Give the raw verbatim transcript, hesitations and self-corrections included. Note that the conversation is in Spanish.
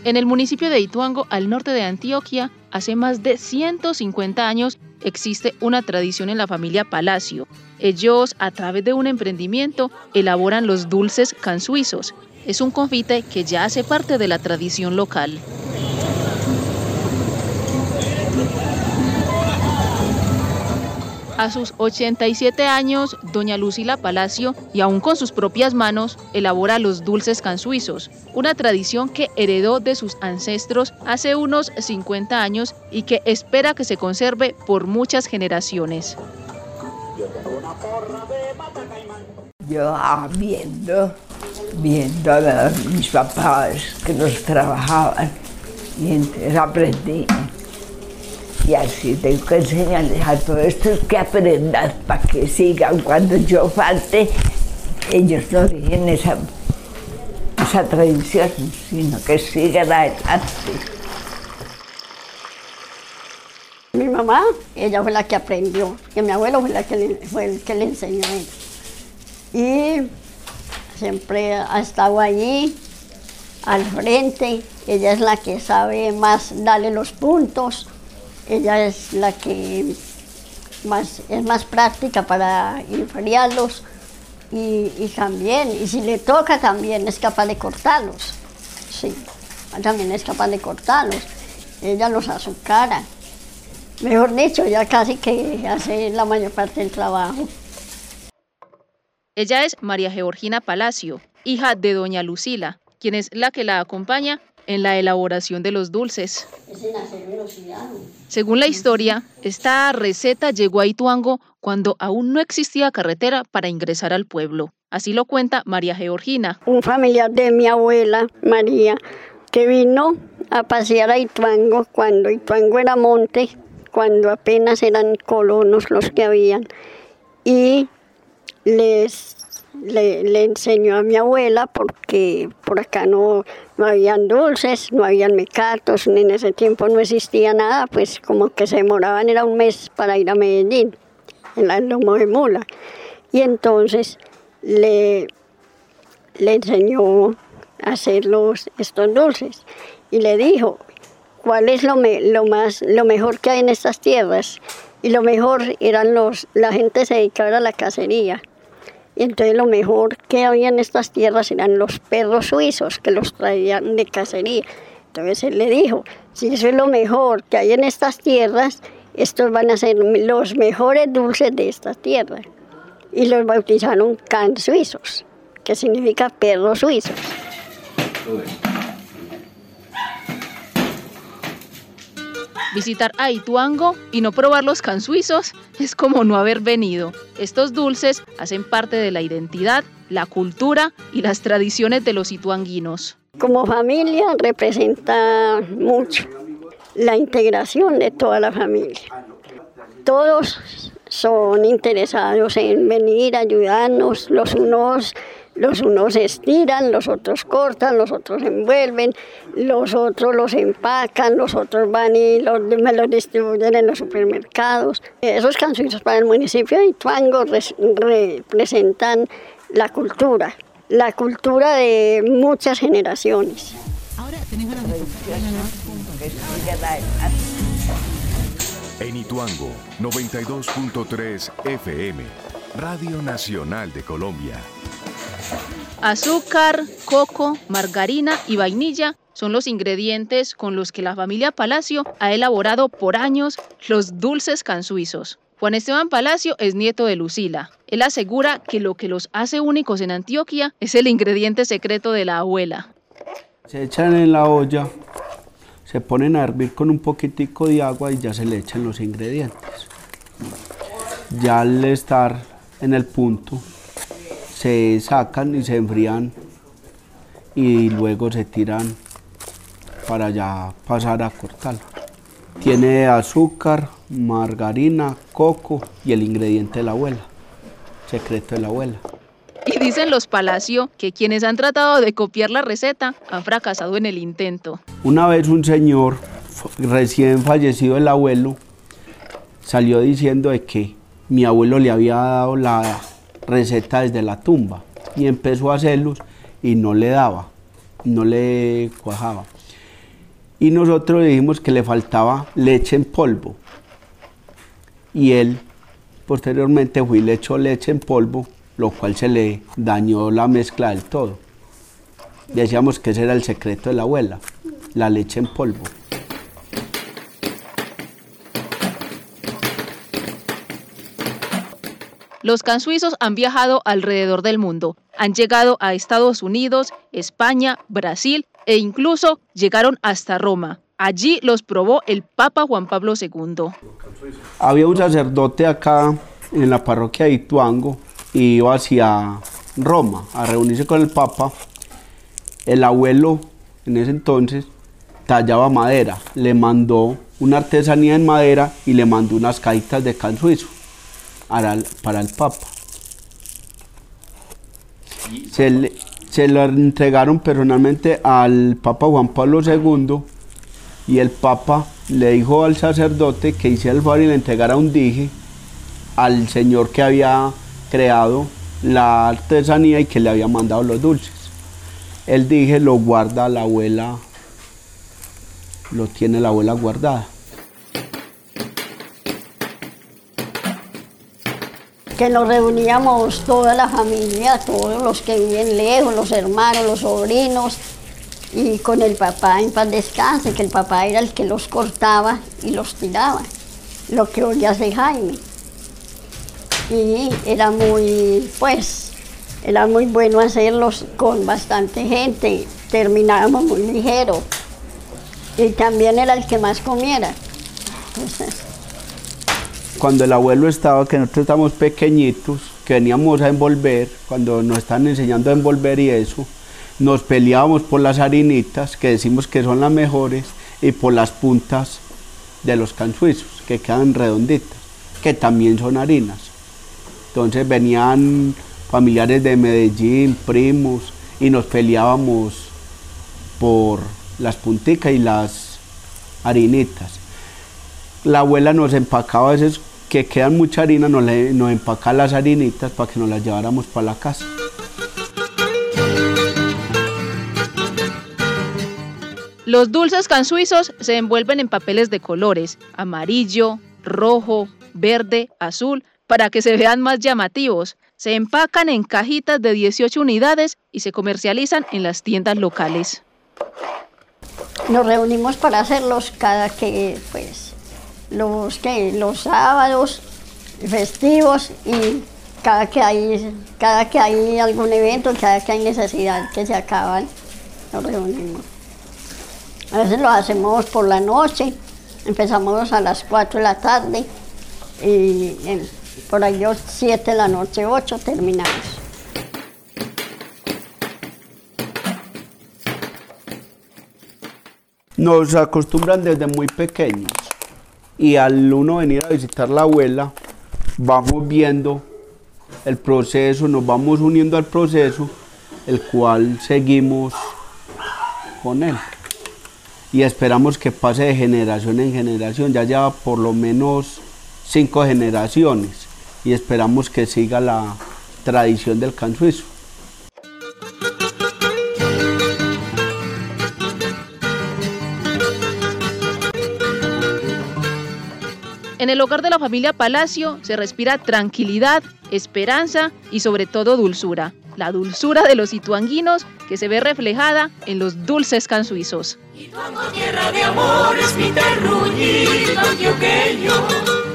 En el municipio de Ituango, al norte de Antioquia, hace más de ciento cincuenta años existe una tradición en la familia Palacio. Ellos, a través de un emprendimiento, elaboran los dulces cansuizos. Es un confite que ya hace parte de la tradición local. A sus ochenta y siete años, doña Lucila Palacio, y aún con sus propias manos, elabora los dulces cansuizos, una tradición que heredó de sus ancestros hace unos cincuenta años y que espera que se conserve por muchas generaciones. Yo viendo, viendo a mis papás que los trabajaban y entonces aprendí. Y así tengo que enseñarles a todos estos que aprendan para que sigan cuando yo falte. Ellos no dejen esa, esa tradición, sino que sigan adelante. Mi mamá, ella fue la que aprendió, y mi abuelo fue, la que le, fue el que le enseñó a ella. Y siempre ha estado allí, al frente. Ella es la que sabe más darle los puntos. Ella es la que más, es más práctica para enfriarlos y, y también, y si le toca también es capaz de cortarlos. Sí, también es capaz de cortarlos. Ella los azucara. Mejor dicho, ella casi que hace la mayor parte del trabajo. Ella es María Georgina Palacio, hija de doña Lucila, quien es la que la acompaña en la elaboración de los dulces. Según la historia, esta receta llegó a Ituango cuando aún no existía carretera para ingresar al pueblo. Así lo cuenta María Georgina. Un familiar de mi abuela, María, que vino a pasear a Ituango cuando Ituango era monte, cuando apenas eran colonos los que habían, y les... Le, le enseñó a mi abuela porque por acá no, no habían dulces, no habían mecatos, ni en ese tiempo no existía nada, pues como que se demoraban, era un mes para ir a Medellín, en el lomo de mula. Y entonces le, le enseñó a hacer los, estos dulces y le dijo cuál es lo, me, lo, más, lo mejor que hay en estas tierras. Y lo mejor eran los, la gente se dedicaba a la cacería. Y entonces lo mejor que había en estas tierras eran los perros suizos que los traían de cacería. Entonces él le dijo, si eso es lo mejor que hay en estas tierras, estos van a ser los mejores dulces de esta tierra. Y los bautizaron cansuizos, que significa perros suizos. Visitar a Ituango y no probar los cansuizos es como no haber venido. Estos dulces hacen parte de la identidad, la cultura y las tradiciones de los ituanguinos. Como familia representa mucho la integración de toda la familia. Todos son interesados en venir a ayudarnos, los unos Los unos estiran, los otros cortan, los otros envuelven, los otros los empacan, los otros van y los, me los distribuyen en los supermercados. Esos cansuizos para el municipio de Ituango res, representan la cultura, la cultura de muchas generaciones. Ahora tenés ganas de En Ituango, noventa y dos punto tres F M, Radio Nacional de Colombia. Azúcar, coco, margarina y vainilla son los ingredientes con los que la familia Palacio ha elaborado por años los dulces cansuizos. Juan Esteban Palacio es nieto de Lucila. Él asegura que lo que los hace únicos en Antioquia es el ingrediente secreto de la abuela. Se echan en la olla, se ponen a hervir con un poquitico de agua y ya se le echan los ingredientes. Ya al estar en el punto, se sacan y se enfrían y luego se tiran para ya pasar a cortar. Tiene azúcar, margarina, coco y el ingrediente de la abuela, secreto de la abuela. Y dicen los Palacio que quienes han tratado de copiar la receta han fracasado en el intento. Una vez un señor, recién fallecido el abuelo, salió diciendo de que mi abuelo le había dado la receta desde la tumba y empezó a hacerlos y no le daba, no le cuajaba. y nosotros dijimos que le faltaba leche en polvo. Y él posteriormente fue y le echó leche en polvo, lo cual se le dañó la mezcla del todo. Decíamos que ese era el secreto de la abuela, la leche en polvo. Los cansuizos han viajado alrededor del mundo, han llegado a Estados Unidos, España, Brasil e incluso llegaron hasta Roma. Allí los probó el Papa Juan Pablo segundo. Había un sacerdote acá en la parroquia de Ituango y iba hacia Roma a reunirse con el Papa. El abuelo en ese entonces tallaba madera, le mandó una artesanía en madera y le mandó unas cajitas de cansuizo para el Papa. Se le, se lo entregaron personalmente al Papa Juan Pablo segundo y el Papa le dijo al sacerdote que hiciera el favor y le entregara un dije al señor que había creado la artesanía y que le había mandado los dulces. El dije lo guarda la abuela, lo tiene la abuela guardada. Que nos reuníamos toda la familia, todos los que viven lejos, los hermanos, los sobrinos, y con el papá en paz descanse, que el papá era el que los cortaba y los tiraba, lo que hoy hace Jaime. Y era muy, pues, era muy bueno hacerlos con bastante gente, terminábamos muy ligero, y también era el que más comiera. Entonces, cuando el abuelo estaba, que nosotros estábamos pequeñitos, que veníamos a envolver, cuando nos están enseñando a envolver y eso, nos peleábamos por las harinitas, que decimos que son las mejores, y por las puntas de los cansuizos, que quedan redonditas, que también son harinas. Entonces venían familiares de Medellín, primos, y nos peleábamos por las punticas y las harinitas. La abuela nos empacaba a veces que quedan mucha harina, nos, le, nos empacaba las harinitas para que nos las lleváramos para la casa. Los dulces cansuizos se envuelven en papeles de colores, amarillo, rojo, verde, azul, para que se vean más llamativos. Se empacan en cajitas de dieciocho unidades y se comercializan en las tiendas locales. Nos reunimos para hacerlos cada que, pues, los, que, los sábados festivos y cada que, hay, cada que hay algún evento, cada que hay necesidad que se acaban, nos reunimos. A veces lo hacemos por la noche, empezamos a las cuatro de la tarde y en, por ahí siete de la noche, ocho, terminamos. Nos acostumbran desde muy pequeños y al uno venir a visitar la abuela, vamos viendo el proceso, nos vamos uniendo al proceso, el cual seguimos con él. Y esperamos que pase de generación en generación, ya lleva por lo menos cinco generaciones y esperamos que siga la tradición del cansuizo. En el hogar de la familia Palacio se respira tranquilidad, esperanza y sobre todo dulzura. La dulzura de los ituanguinos que se ve reflejada en los dulces cansuizos. Ituango, tierra de amor, es mi terruñito antioqueño.